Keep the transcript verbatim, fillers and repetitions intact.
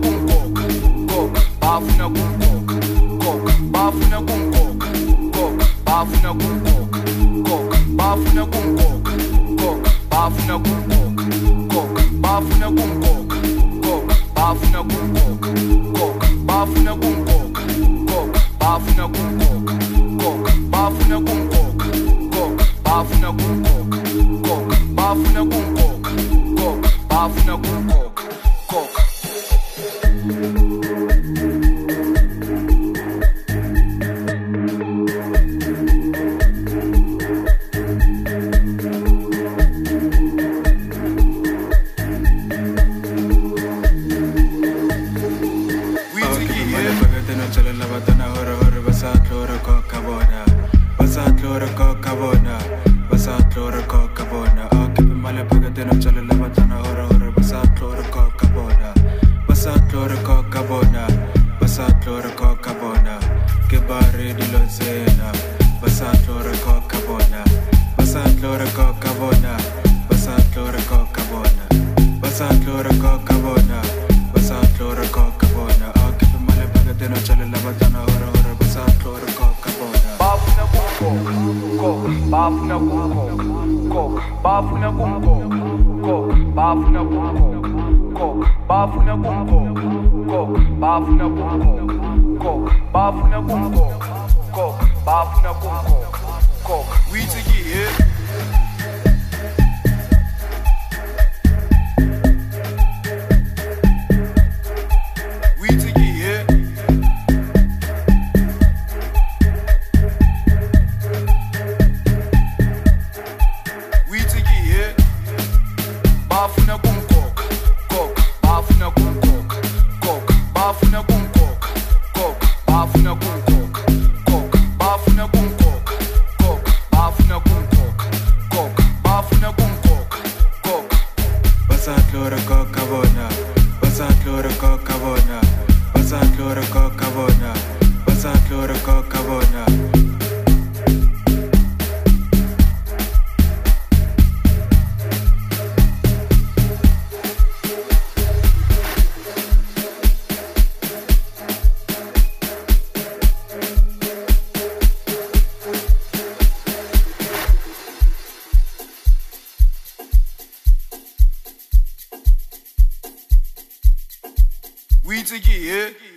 kunkoka koka bafuna kunkoka koka bafuna kunkoka koka bafuna kunkoka koka bafuna kunkoka koka bafuna kunkoka koka bafuna kunkoka koka bafuna kunkoka koka bafuna kunkoka koka bafuna kunkoka koka bafuna kunkoka koka bafuna kunkoka koka bafuna kunkoka koka bafuna kunkoka koka bafuna kunkoka koka bafuna kunkoka koka bafuna kunkoka koka bafuna kunkoka koka bafuna kunkoka koka bafuna kunkoka koka we together we together.